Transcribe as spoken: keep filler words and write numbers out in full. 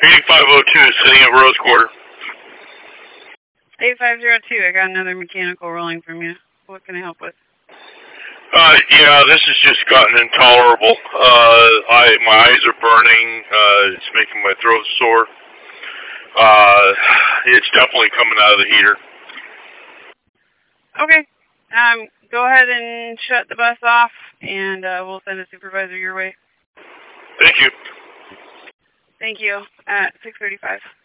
eighty-five oh two, sitting at Rose Quarter. eight five zero two, I got another mechanical rolling from you. What can I help with? Uh, yeah, this has just gotten intolerable. Uh, I, my eyes are burning. Uh, it's making my throat sore. Uh, it's definitely coming out of the heater. Okay. Um, go ahead and shut the bus off, and uh, we'll send a supervisor your way. Thank you. Thank you. At six thirty-five.